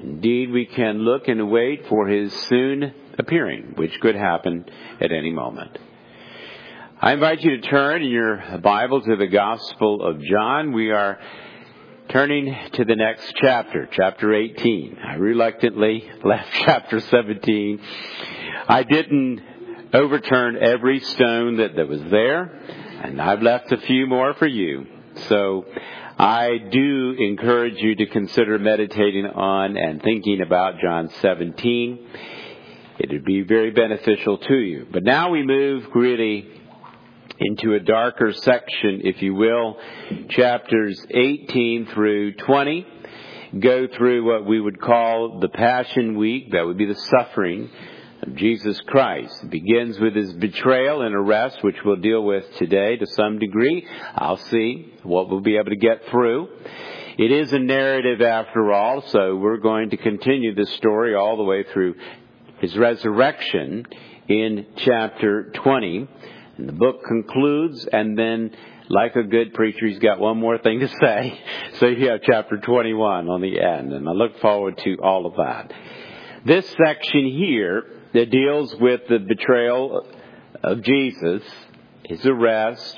Indeed, we can look and wait for His soon appearing, which could happen at any moment. I invite you to turn in your Bible to the Gospel of John. We are turning to the next chapter, chapter 18. I reluctantly left chapter 17. I didn't overturn every stone that was there, and I've left a few more for you. So I do encourage you to consider meditating on and thinking about John 17. It would be very beneficial to you. But now we move really into a darker section, if you will, chapters 18 through 20. Go through what we would call the Passion Week. That would be the suffering of Jesus Christ. It begins with His betrayal and arrest, which we'll deal with today to some degree. I'll see what we'll be able to get through. It is a narrative after all, so we're going to continue this story all the way through His resurrection in chapter 20. And the book concludes, and then, like a good preacher, he's got one more thing to say. So you have chapter 21 on the end, and I look forward to all of that. This section here that deals with the betrayal of Jesus, His arrest,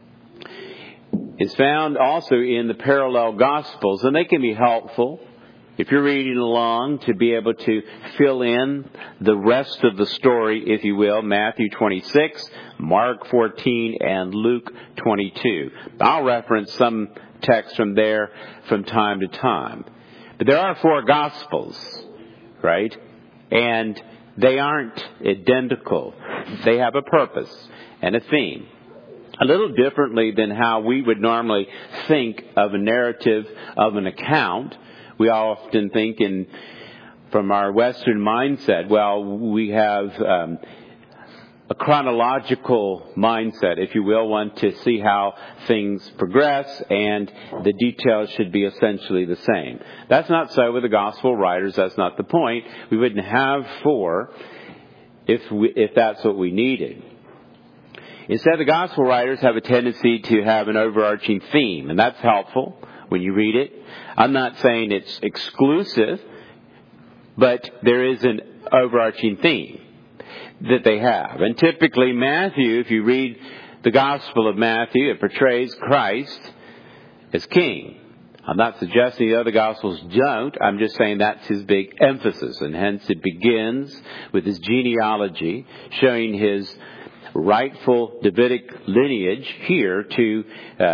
is found also in the parallel Gospels, and they can be helpful if you're reading along to be able to fill in the rest of the story, if you will, Matthew 26, Mark 14, and Luke 22. I'll reference some text from there from time to time. But there are 4 Gospels, right? And they aren't identical. They have a purpose and a theme. A little differently than how we would normally think of a narrative of an account. We often think from our Western mindset, well, we have a chronological mindset, if you will, one to see how things progress, and the details should be essentially the same. That's not so with the gospel writers. That's not the point. We wouldn't have 4 if that's what we needed. Instead, the gospel writers have a tendency to have an overarching theme, and that's helpful when you read it. I'm not saying it's exclusive, but there is an overarching theme that they have. And typically Matthew, if you read the Gospel of Matthew, it portrays Christ as king. I'm not suggesting the other Gospels don't. I'm just saying that's his big emphasis. And hence it begins with his genealogy, showing his rightful Davidic lineage here to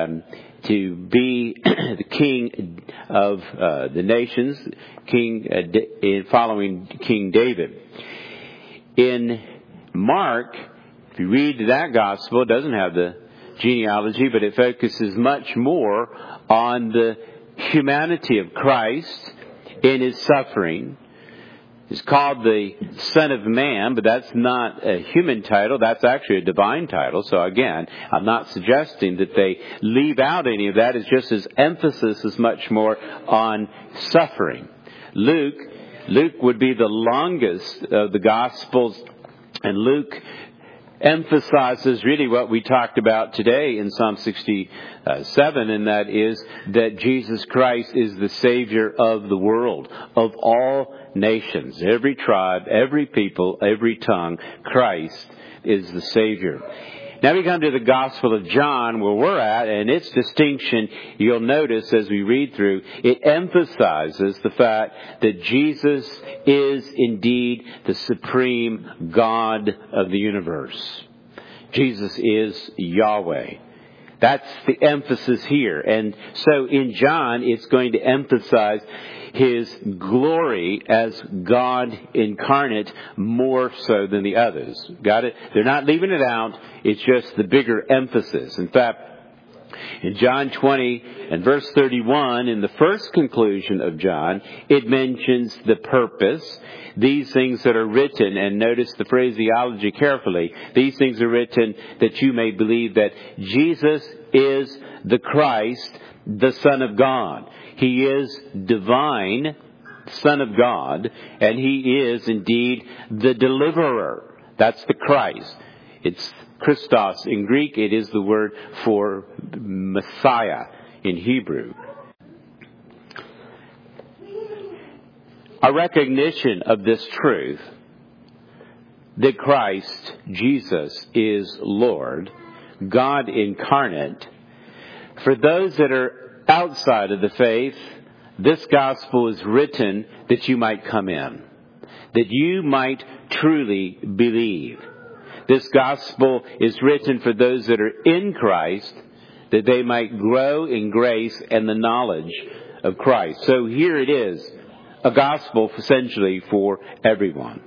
be the king of the nations, following King David. In Mark, if you read that gospel, it doesn't have the genealogy, but it focuses much more on the humanity of Christ in His suffering. He's called the Son of Man, but that's not a human title. That's actually a divine title. So again, I'm not suggesting that they leave out any of that. It's just his emphasis is much more on suffering. Luke would be the longest of the Gospels, and Luke emphasizes really what we talked about today in Psalm 67, and that is that Jesus Christ is the Savior of the world, of all nations, every tribe, every people, every tongue. Christ is the Savior. Now we come to the Gospel of John, where we're at, and its distinction, you'll notice as we read through, it emphasizes the fact that Jesus is indeed the supreme God of the universe. Jesus is Yahweh. That's the emphasis here. And so in John, it's going to emphasize His glory as God incarnate more so than the others. Got it? They're not leaving it out. It's just the bigger emphasis. In fact, in John 20 and verse 31, in the first conclusion of John, it mentions the purpose. These things that are written, and notice the phraseology carefully, these things are written that you may believe that Jesus is the Christ, the Son of God. He is divine, Son of God, and He is indeed the deliverer. That's the Christ. It's Christos in Greek. It is the word for Messiah in Hebrew. a recognition of this truth that Christ, Jesus, is Lord, God incarnate. For those that are outside of the faith, this gospel is written that you might come in, that you might truly believe. This gospel is written for those that are in Christ, that they might grow in grace and the knowledge of Christ. So here it is, a gospel essentially for everyone.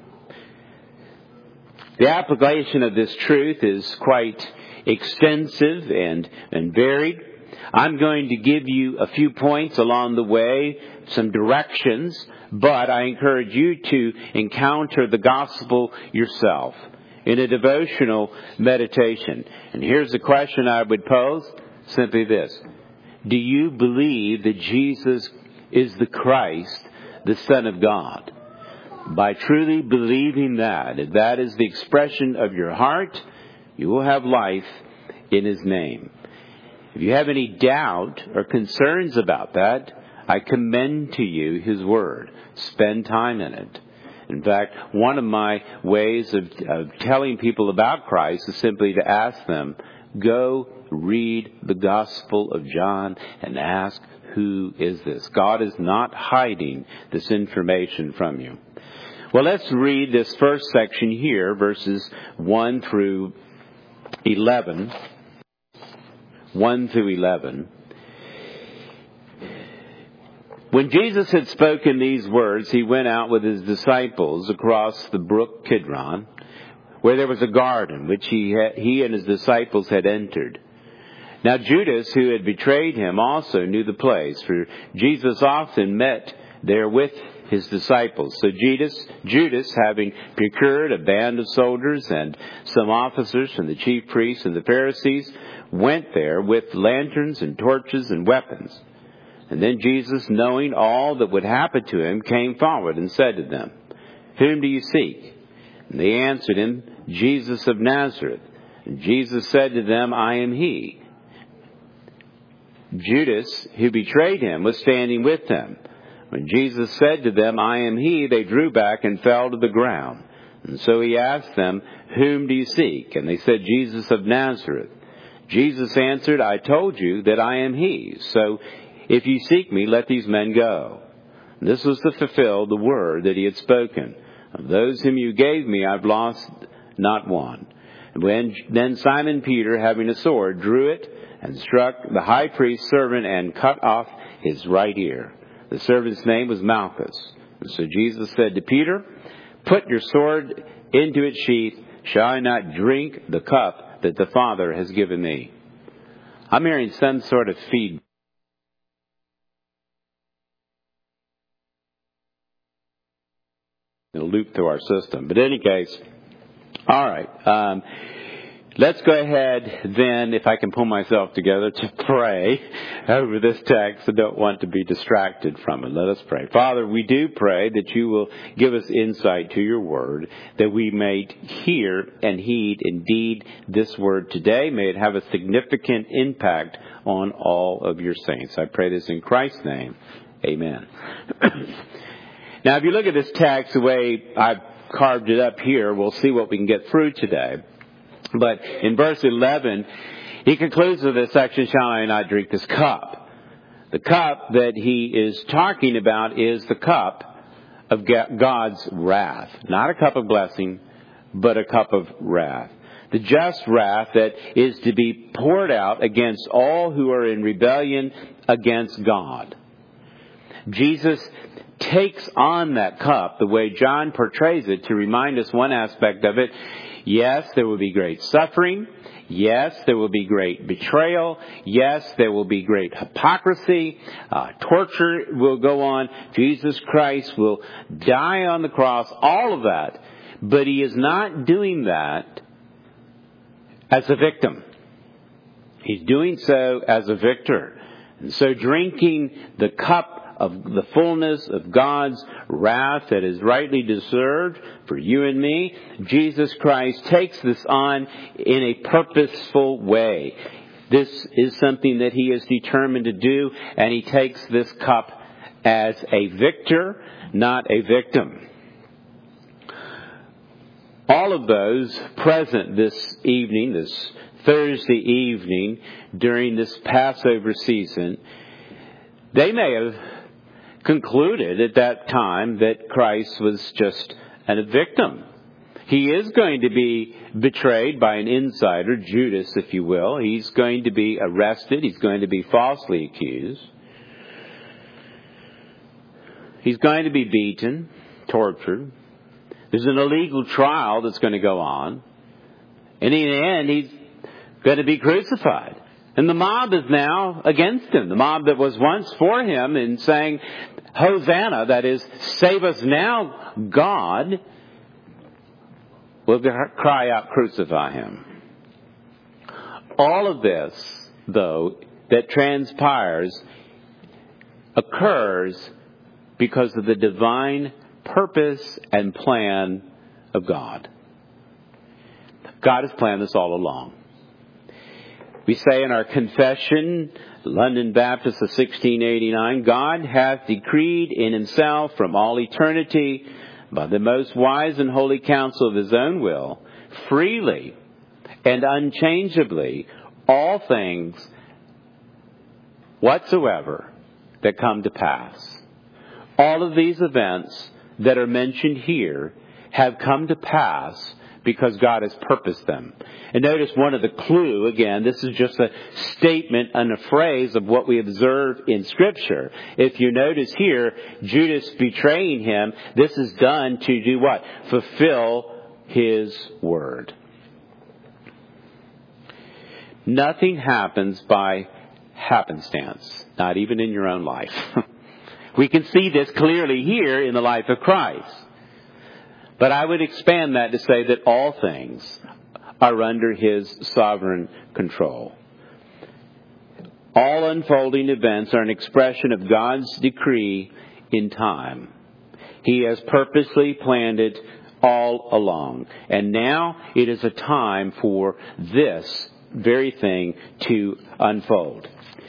The application of this truth is quite extensive and varied. I'm going to give you a few points along the way, some directions, but I encourage you to encounter the gospel yourself in a devotional meditation. And here's the question I would pose, simply this. Do you believe that Jesus is the Christ, the Son of God? By truly believing that, if that is the expression of your heart, you will have life in His name. If you have any doubt or concerns about that, I commend to you His Word. Spend time in it. In fact, one of my ways of telling people about Christ is simply to ask them, go read the Gospel of John and ask, who is this? God is not hiding this information from you. Well, let's read this first section here, verses 1 through 11. 1 through 11. When Jesus had spoken these words, He went out with His disciples across the brook Kidron, where there was a garden, which he and His disciples had entered. Now Judas, who had betrayed Him, also knew the place, for Jesus often met there with His disciples. So Judas, having procured a band of soldiers and some officers from the chief priests and the Pharisees, went there with lanterns and torches and weapons. And then Jesus, knowing all that would happen to Him, came forward and said to them, whom do you seek? And they answered Him, Jesus of Nazareth. And Jesus said to them, I am He. Judas, who betrayed Him, was standing with them. When Jesus said to them, I am He, they drew back and fell to the ground. And so He asked them, whom do you seek? And they said, Jesus of Nazareth. Jesus answered, I told you that I am He. So if you seek Me, let these men go. And this was to fulfill the word that He had spoken. Of those whom you gave Me, I've lost not one. And then Simon Peter, having a sword, drew it and struck the high priest's servant and cut off his right ear. The servant's name was Malchus. And so Jesus said to Peter, put your sword into its sheath. Shall I not drink the cup that the Father has given Me? I'm hearing some sort of feedback. A loop through our system. But in any case, all right. Let's go ahead then, if I can pull myself together, to pray over this text. I don't want to be distracted from it. Let us pray. Father, we do pray that You will give us insight to Your word, that we may hear and heed indeed this word today. May it have a significant impact on all of Your saints. I pray this in Christ's name. Amen. Now, if you look at this text, the way I've carved it up here, we'll see what we can get through today. But in verse 11, He concludes with this section, shall I not drink this cup? The cup that He is talking about is the cup of God's wrath. Not a cup of blessing, but a cup of wrath. The just wrath that is to be poured out against all who are in rebellion against God. Jesus takes on that cup the way John portrays it to remind us one aspect of it. Yes, there will be great suffering. Yes, there will be great betrayal. Yes, there will be great hypocrisy. Torture will go on. Jesus Christ will die on the cross. All of that. But He is not doing that as a victim. He's doing so as a victor. And so drinking the cup of the fullness of God's wrath that is rightly deserved for you and me, Jesus Christ takes this on in a purposeful way. This is something that He is determined to do, and He takes this cup as a victor, not a victim. All of those present this evening, this Thursday evening, during this Passover season, they may have concluded at that time that Christ was just a victim. He is going to be betrayed by an insider, Judas, if you will. He's going to be arrested. He's going to be falsely accused. He's going to be beaten, tortured. There's an illegal trial that's going to go on. And in the end, he's going to be crucified. And the mob is now against him. The mob that was once for him in saying, Hosanna, that is, save us now, God, will cry out, crucify him. All of this, though, that transpires occurs because of the divine purpose and plan of God. God has planned this all along. We say in our confession, London Baptist of 1689, God hath decreed in himself from all eternity, by the most wise and holy counsel of his own will, freely and unchangeably, all things whatsoever that come to pass. All of these events that are mentioned here have come to pass because God has purposed them. And notice one of the clue, again, this is just a statement and a phrase of what we observe in Scripture. If you notice here, Judas betraying him, this is done to do what? Fulfill his word. Nothing happens by happenstance, not even in your own life. We can see this clearly here in the life of Christ. But I would expand that to say that all things are under his sovereign control. All unfolding events are an expression of God's decree in time. He has purposely planned it all along. And now it is a time for this very thing to unfold.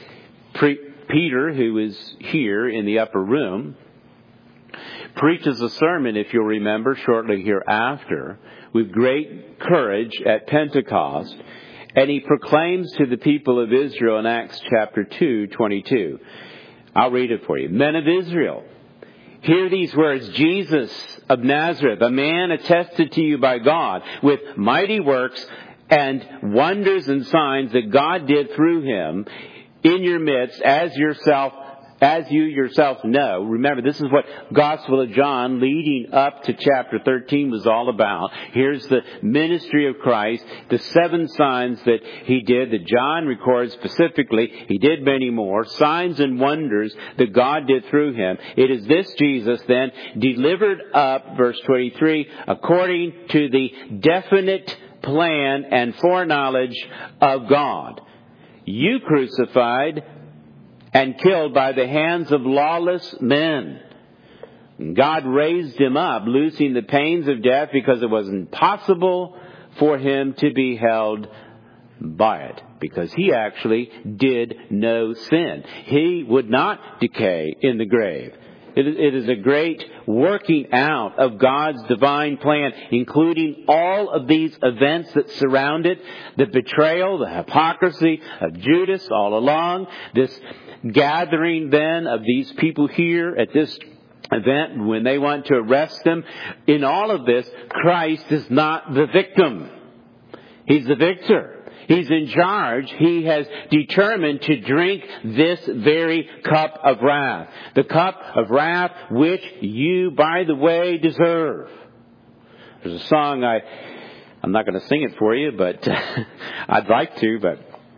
Peter, who is here in the upper room, preaches a sermon, if you'll remember, shortly hereafter, with great courage at Pentecost, and he proclaims to the people of Israel in Acts chapter 2:22. I'll read it for you. Men of Israel, hear these words, Jesus of Nazareth, a man attested to you by God with mighty works and wonders and signs that God did through him in your midst, as you yourself know. Remember, this is what Gospel of John leading up to chapter 13 was all about. Here's the ministry of Christ, the 7 signs that he did, that John records specifically. He did many more, signs and wonders that God did through him. It is this Jesus then delivered up, verse 23, according to the definite plan and foreknowledge of God. You crucified and killed by the hands of lawless men. God raised him up, loosing the pains of death, because it was impossible for him to be held by it, because he actually did no sin. He would not decay in the grave. It is a great working out of God's divine plan, including all of these events that surround it, the betrayal, the hypocrisy of Judas all along, this gathering then of these people here at this event when they want to arrest them. In all of this, Christ is not the victim. He's the victor. He's in charge. He has determined to drink this very cup of wrath. The cup of wrath which you, by the way, deserve. There's a song, I'm not going to sing it for you, but I'd like to, but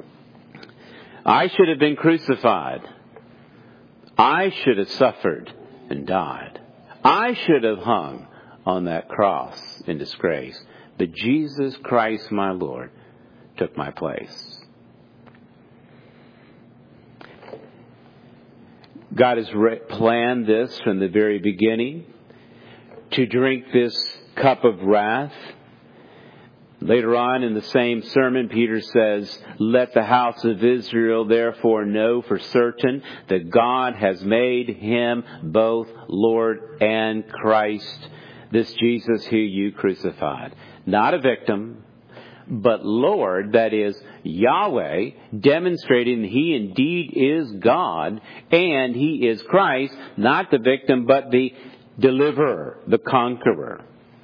I should have been crucified. I should have suffered and died. I should have hung on that cross in disgrace. But Jesus Christ, my Lord, took my place. God has planned this from the very beginning, to drink this cup of wrath. Later on in the same sermon, Peter says, "Let the house of Israel therefore know for certain that God has made him both Lord and Christ, this Jesus who you crucified." Not a victim, but Lord, that is Yahweh, demonstrating that he indeed is God and he is Christ, not the victim, but the deliverer, the conqueror.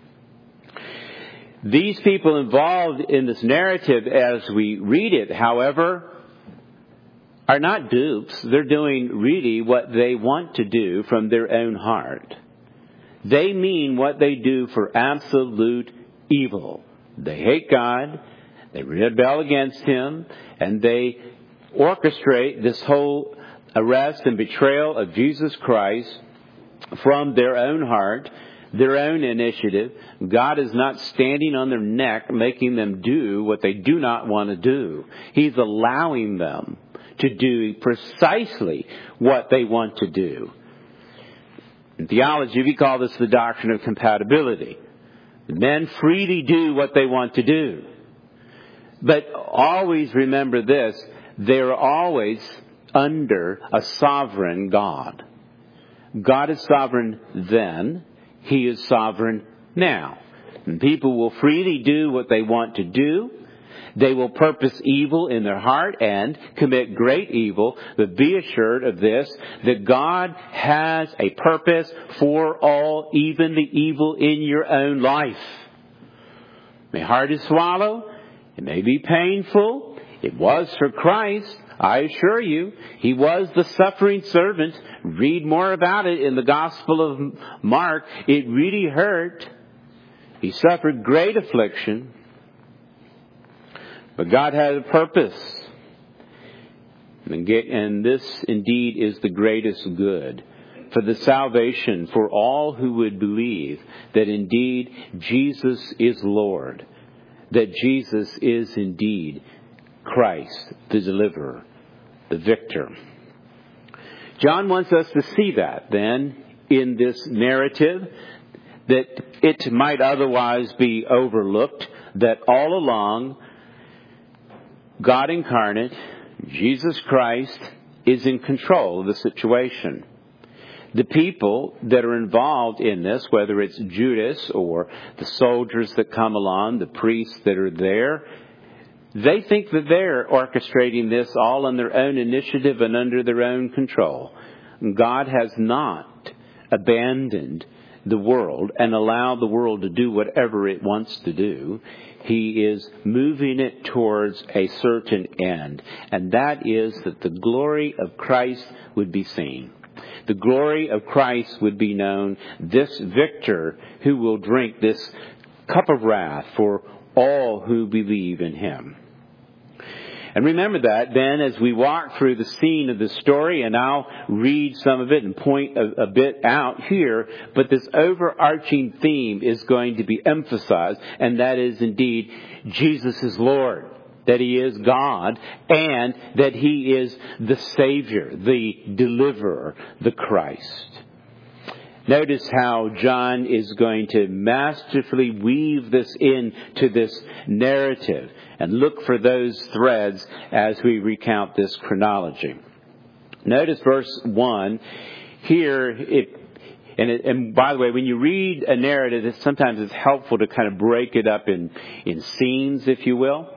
These people involved in this narrative as we read it, however, are not dupes. They're doing really what they want to do from their own heart. They mean what they do for absolute evil. They hate God, they rebel against him, and they orchestrate this whole arrest and betrayal of Jesus Christ from their own heart, their own initiative. God is not standing on their neck making them do what they do not want to do. He's allowing them to do precisely what they want to do. In theology, we call this the doctrine of compatibility. Men freely do what they want to do. But always remember this, they're always under a sovereign God. God is sovereign then. He is sovereign now. And people will freely do what they want to do. They will purpose evil in their heart and commit great evil. But be assured of this, that God has a purpose for all, even the evil in your own life. It may be hard to swallow. It may be painful. It was for Christ. I assure you, he was the suffering servant. Read more about it in the Gospel of Mark. It really hurt. He suffered great affliction. But God had a purpose. And this indeed is the greatest good. For the salvation for all who would believe that indeed Jesus is Lord. That Jesus is indeed Christ, the deliverer, the victor. John wants us to see that then in this narrative, that it might otherwise be overlooked, that all along God incarnate, Jesus Christ, is in control of the situation. The people that are involved in this, whether it's Judas or the soldiers that come along, the priests that are there, they think that they're orchestrating this all on their own initiative and under their own control. God has not abandoned the world and allowed the world to do whatever it wants to do. He is moving it towards a certain end, and that is that the glory of Christ would be seen. The glory of Christ would be known, this victor who will drink this cup of wrath for all who believe in him. And remember that then as we walk through the scene of the story, and I'll read some of it and point a bit out here, but this overarching theme is going to be emphasized, and that is indeed Jesus is Lord, that he is God, and that he is the Savior, the deliverer, the Christ. Notice how John is going to masterfully weave this into this narrative, and look for those threads as we recount this chronology. Notice verse 1 here. And by the way, when you read a narrative, sometimes it's helpful to kind of break it up in scenes, if you will.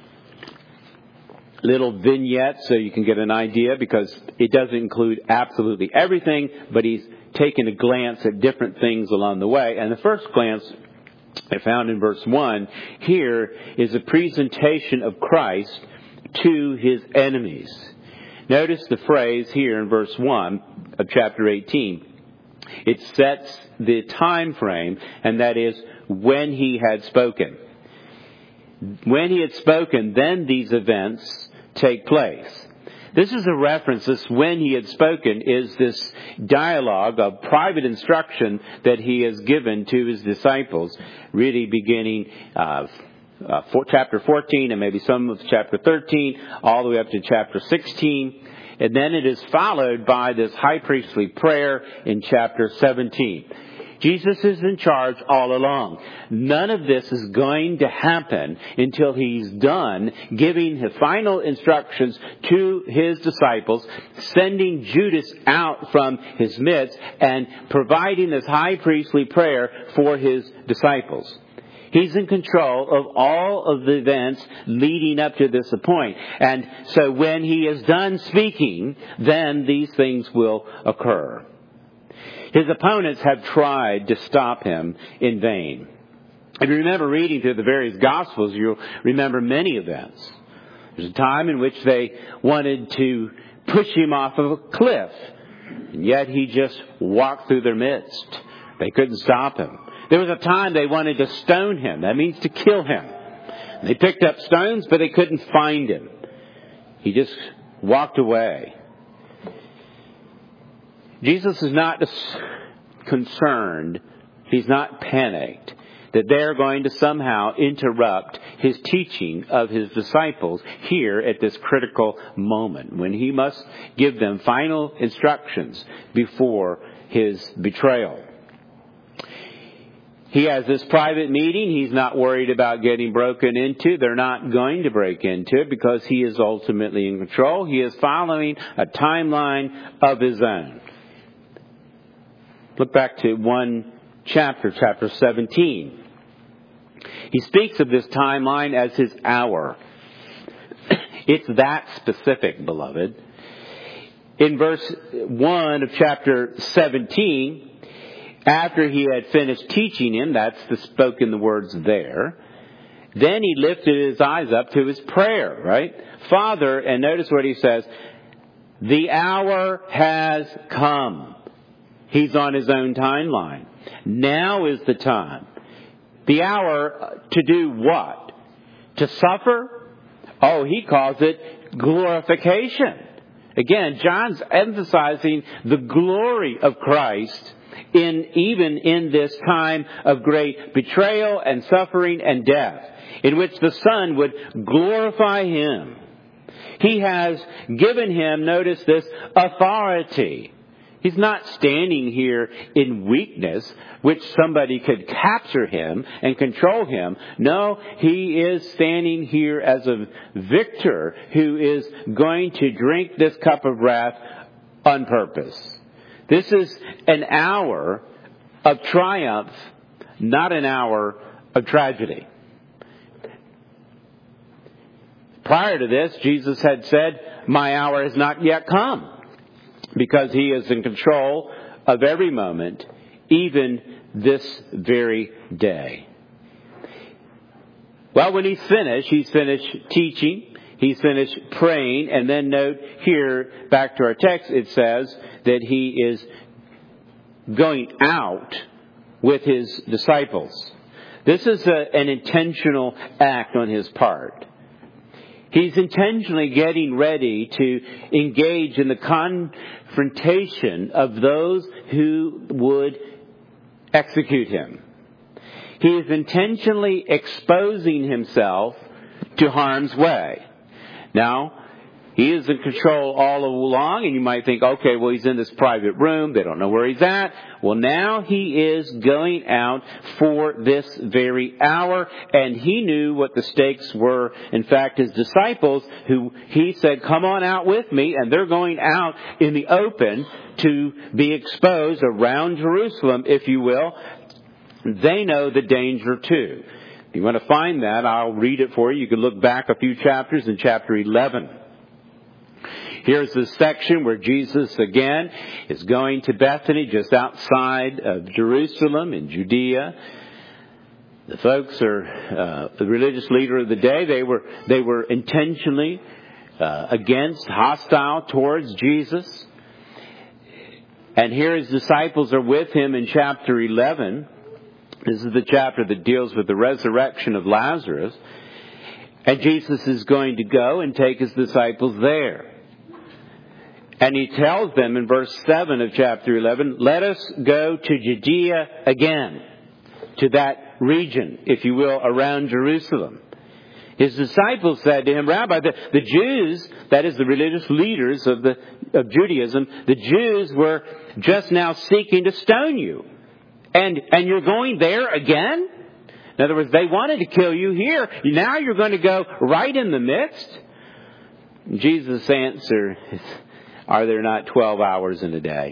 Little vignettes so you can get an idea, because it doesn't include absolutely everything, but he's taken a glance at different things along the way. And the first glance I found in verse 1 here is a presentation of Christ to his enemies. Notice the phrase here in verse 1 of chapter 18. It sets the time frame, and that is when he had spoken. When he had spoken, then these events take place. This is a reference, this when he had spoken is this dialogue of private instruction that he has given to his disciples, really beginning chapter 14 and maybe some of chapter 13, all the way up to chapter 16. And then it is followed by this high priestly prayer in chapter 17. Jesus is in charge all along. None of this is going to happen until He's done giving His final instructions to His disciples, sending Judas out from His midst, and providing this high priestly prayer for His disciples. He's in control of all of the events leading up to this point. And so when He is done speaking, then these things will occur. His opponents have tried to stop Him in vain. If you remember reading through the various Gospels, you'll remember many events. There's a time in which they wanted to push Him off of a cliff, and yet He just walked through their midst. They couldn't stop Him. There was a time they wanted to stone Him. That means to kill Him. They picked up stones, but they couldn't find Him. He just walked away. Jesus is not concerned, He's not panicked, that they're going to somehow interrupt His teaching of His disciples here at this critical moment, when He must give them final instructions before His betrayal. He has this private meeting. He's not worried about getting broken into. They're not going to break into it because He is ultimately in control. He is following a timeline of His own. Look back to chapter 17. He speaks of this timeline as His hour. It's that specific, beloved. In verse 1 of chapter 17, after He had finished teaching him, that's the spoken the words there, then He lifted His eyes up to His prayer, right? Father, and notice what He says, the hour has come. He's on His own timeline. Now is the time. The hour to do what? To suffer? Oh, He calls it glorification. Again, John's emphasizing the glory of Christ even in this time of great betrayal and suffering and death, in which the Son would glorify Him. He has given Him, notice this, authority. He's not standing here in weakness, which somebody could capture Him and control Him. No, He is standing here as a victor who is going to drink this cup of wrath on purpose. This is an hour of triumph, not an hour of tragedy. Prior to this, Jesus had said, my hour has not yet come, because He is in control of every moment, even this very day. Well, when He's finished teaching, He's finished praying, and then note here, back to our text, it says that He is going out with His disciples. This is an intentional act on His part. He's intentionally getting ready to engage in the confrontation of those who would execute Him. He is intentionally exposing Himself to harm's way. Now, He is in control all along, and you might think, okay, well, He's in this private room. They don't know where He's at. Well, now He is going out for this very hour, and He knew what the stakes were. In fact, His disciples, who He said, come on out with me, and they're going out in the open to be exposed around Jerusalem, if you will. They know the danger too. If you want to find that, I'll read it for you. You can look back a few chapters in chapter 11. Here's the section where Jesus, again, is going to Bethany, just outside of Jerusalem in Judea. The folks are the religious leader of the day. They were intentionally hostile towards Jesus. And here His disciples are with Him in chapter 11. This is the chapter that deals with the resurrection of Lazarus. And Jesus is going to go and take His disciples there. And He tells them in verse 7 of chapter 11, let us go to Judea again, to that region, if you will, around Jerusalem. His disciples said to Him, Rabbi, the Jews, that is the religious leaders of Judaism, the Jews were just now seeking to stone you. And you're going there again? In other words, they wanted to kill you here. Now you're going to go right in the midst? Jesus' answer is, are there not 12 hours in a day?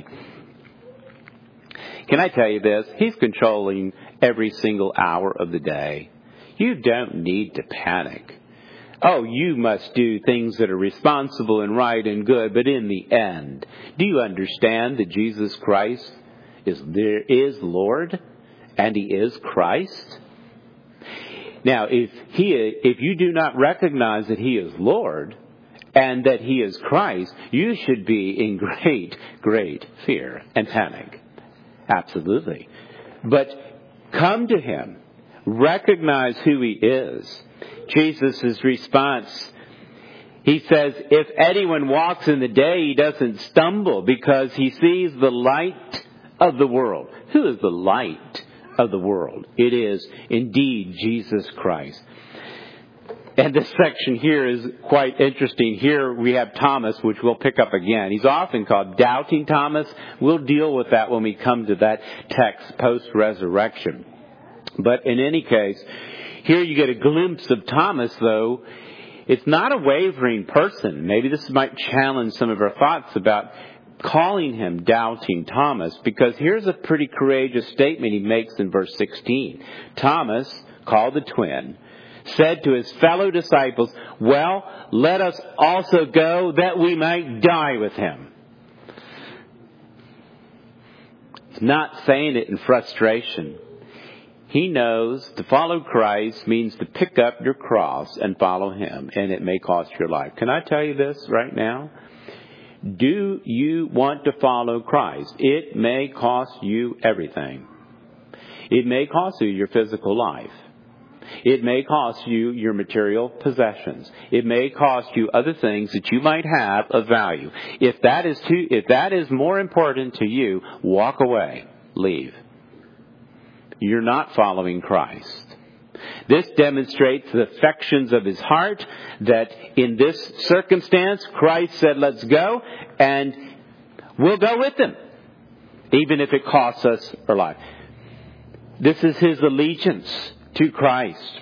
Can I tell you this? He's controlling every single hour of the day. You don't need to panic. Oh, you must do things that are responsible and right and good, but in the end, do you understand that Jesus Christ is Lord and He is Christ? Now, if you do not recognize that He is Lord and that He is Christ, you should be in great, great fear and panic. Absolutely. But come to Him. Recognize who He is. Jesus' response, He says, if anyone walks in the day, he doesn't stumble because he sees the light of the world. Who is the light of the world? It is indeed Jesus Christ. And this section here is quite interesting. Here we have Thomas, which we'll pick up again. He's often called Doubting Thomas. We'll deal with that when we come to that text post-resurrection. But in any case, here you get a glimpse of Thomas, though. It's not a wavering person. Maybe this might challenge some of our thoughts about calling him Doubting Thomas, because here's a pretty courageous statement he makes in verse 16. Thomas, called the twin, said to his fellow disciples, well, let us also go that we might die with him. He's not saying it in frustration. He knows to follow Christ means to pick up your cross and follow Him, and it may cost your life. Can I tell you this right now? Do you want to follow Christ? It may cost you everything. It may cost you your physical life. It may cost you your material possessions. It may cost you other things that you might have of value. If that is more important to you, walk away. Leave. You're not following Christ. This demonstrates the affections of His heart, that in this circumstance, Christ said, let's go, and we'll go with Him, even if it costs us our life. This is His allegiance to Christ.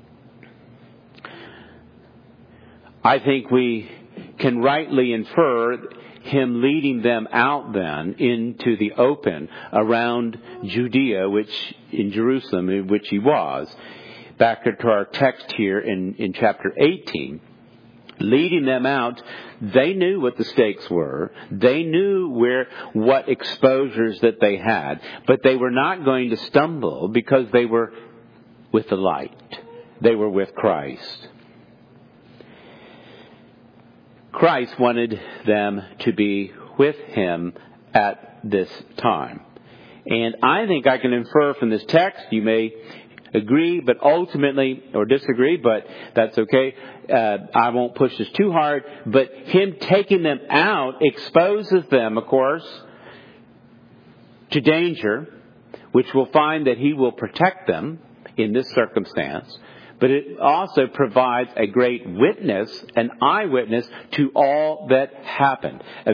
I think we can rightly infer Him leading them out then into the open around Judea, in Jerusalem, in which He was. Back to our text here in chapter 18. Leading them out, they knew what the stakes were. They knew what exposures that they had. But they were not going to stumble because they were with the light. They were with Christ. Christ wanted them to be with Him at this time. And I think I can infer from this text, you may agree, but ultimately, or disagree, but that's okay. I won't push this too hard, but Him taking them out exposes them, of course, to danger, which we'll find that He will protect them in this circumstance. But it also provides a great witness, an eyewitness to all that happened. A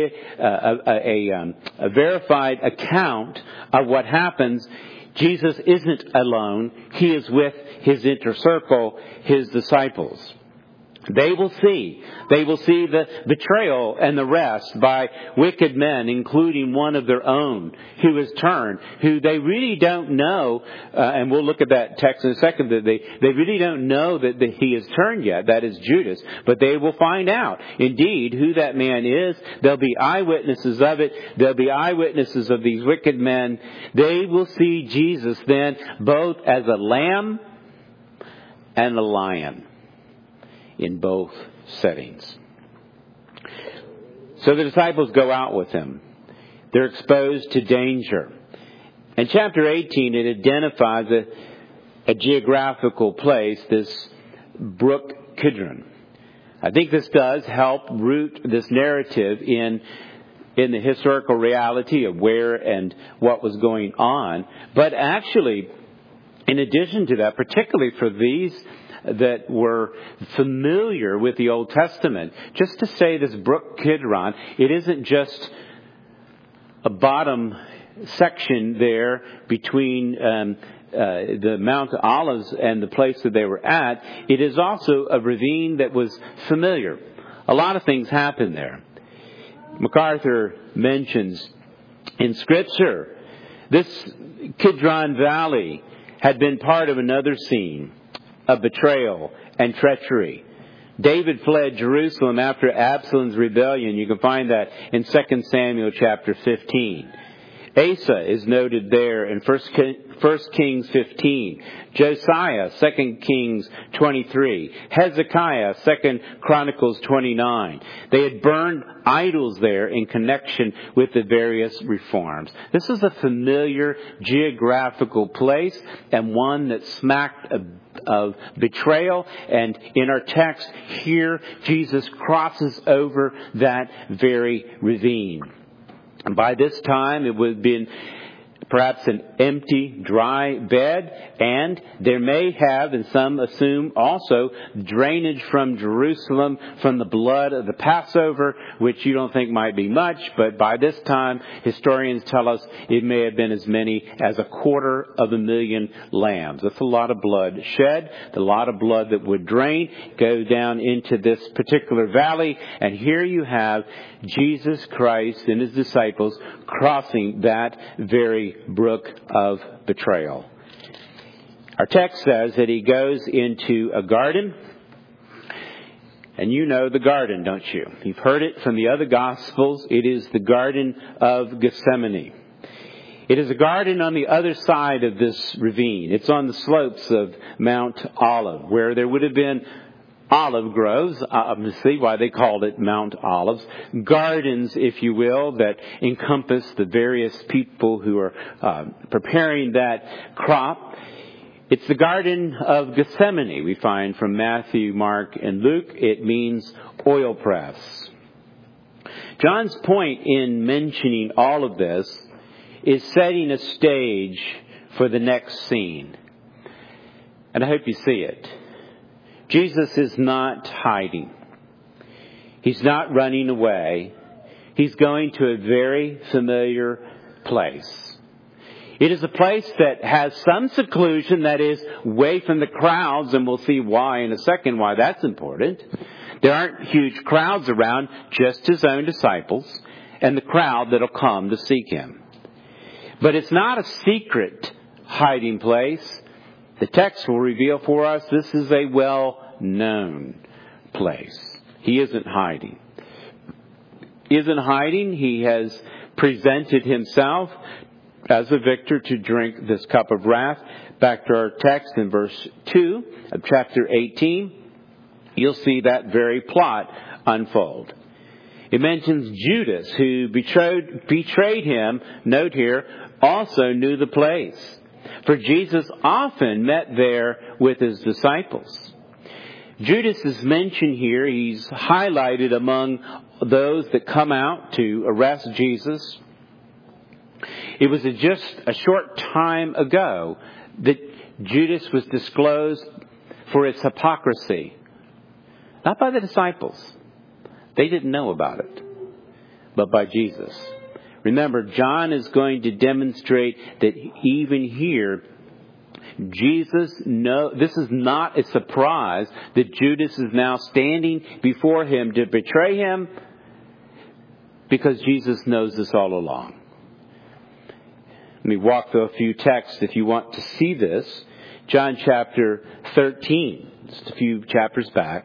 verified account of what happens. Jesus isn't alone. He is with His inner circle, His disciples. They will see the betrayal and the rest by wicked men, including one of their own who has turned, who they really don't know, and we'll look at that text in a second, that they really don't know that he has turned yet. That is Judas. But they will find out, indeed, who that man is. There'll be eyewitnesses of it. There'll be eyewitnesses of these wicked men. They will see Jesus then both as a lamb and a lion. In both settings. So the disciples go out with Him. They're exposed to danger. In chapter 18, it identifies a geographical place, this brook Kidron. I think this does help root this narrative in the historical reality of where and what was going on. But actually, in addition to that, particularly for these that were familiar with the Old Testament, just to say this brook Kidron, it isn't just a bottom section there between the Mount Olives and the place that they were at, it is also a ravine that was familiar. A lot of things happened there. MacArthur mentions in Scripture, this Kidron Valley had been part of another scene of betrayal and treachery. David fled Jerusalem after Absalom's rebellion. You can find that in 2 Samuel chapter 15. Asa is noted there in 1 Kings 15. Josiah, 2 Kings 23. Hezekiah, 2 Chronicles 29. They had burned idols there in connection with the various reforms. This is a familiar geographical place and one that smacked of betrayal. And in our text here, Jesus crosses over that very ravine. And by this time, it would have been perhaps an empty, dry bed, and there may have, and some assume also, drainage from Jerusalem from the blood of the Passover, which you don't think might be much, but by this time, historians tell us it may have been as many as 250,000 lambs. That's a lot of blood shed, a lot of blood that would drain, go down into this particular valley, and here you have Jesus Christ and His disciples crossing that very brook of betrayal. Our text says that He goes into a garden. And you know the garden, don't you? You've heard it from the other Gospels. It is the Garden of Gethsemane. It is a garden on the other side of this ravine. It's on the slopes of Mount Olive, where there would have been olive groves, obviously why they called it Mount Olives. Gardens, if you will, that encompass the various people who are preparing that crop. It's the Garden of Gethsemane, we find from Matthew, Mark, and Luke. It means oil press. John's point in mentioning all of this is setting a stage for the next scene. And I hope you see it. Jesus is not hiding. He's not running away. He's going to a very familiar place. It is a place that has some seclusion, that is, away from the crowds, and we'll see why in a second, why that's important. There aren't huge crowds around, just His own disciples and the crowd that'll come to seek Him. But it's not a secret hiding place. The text will reveal for us this is a well-known place. He isn't hiding. He isn't hiding. He has presented Himself as a victor to drink this cup of wrath. Back to our text in verse 2 of chapter 18, you'll see that very plot unfold. It mentions Judas, who betrayed Him, note here, also knew the place. For Jesus often met there with His disciples. Judas is mentioned here. He's highlighted among those that come out to arrest Jesus. It was just a short time ago that Judas was disclosed for its hypocrisy. Not by the disciples. They didn't know about it. But by Jesus. Remember, John is going to demonstrate that even here, this is not a surprise that Judas is now standing before Him to betray Him, because Jesus knows this all along. Let me walk through a few texts if you want to see this. John chapter 13, just a few chapters back.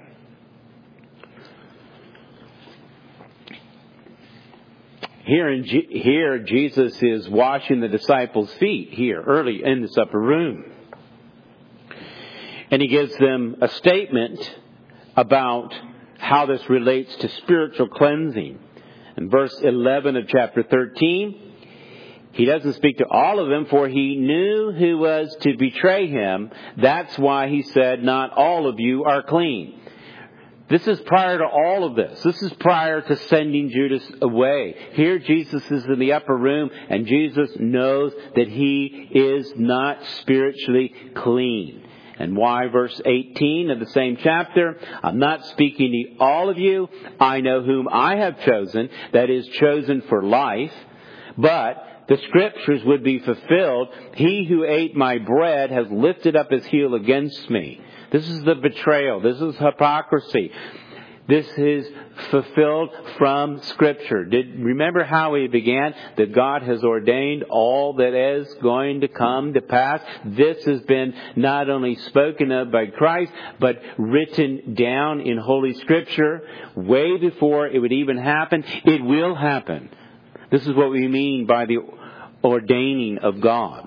Here, Jesus is washing the disciples' feet here, early in this upper room. And He gives them a statement about how this relates to spiritual cleansing. In verse 11 of chapter 13, He doesn't speak to all of them, for He knew who was to betray Him. That's why He said, not all of you are clean. This is prior to all of this. This is prior to sending Judas away. Here Jesus is in the upper room, and Jesus knows that he is not spiritually clean. And why? Verse 18 of the same chapter, I'm not speaking to all of you. I know whom I have chosen, that is chosen for life. But the Scriptures would be fulfilled. He who ate my bread has lifted up his heel against me. This is the betrayal. This is hypocrisy. This is fulfilled from Scripture. Remember how we began? That God has ordained all that is going to come to pass. This has been not only spoken of by Christ, but written down in Holy Scripture way before it would even happen. It will happen. This is what we mean by the ordaining of God.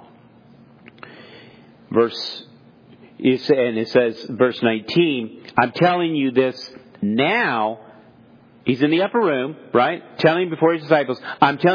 It says, verse 19, I'm telling you this now. He's in the upper room, right? Telling before his disciples, I'm telling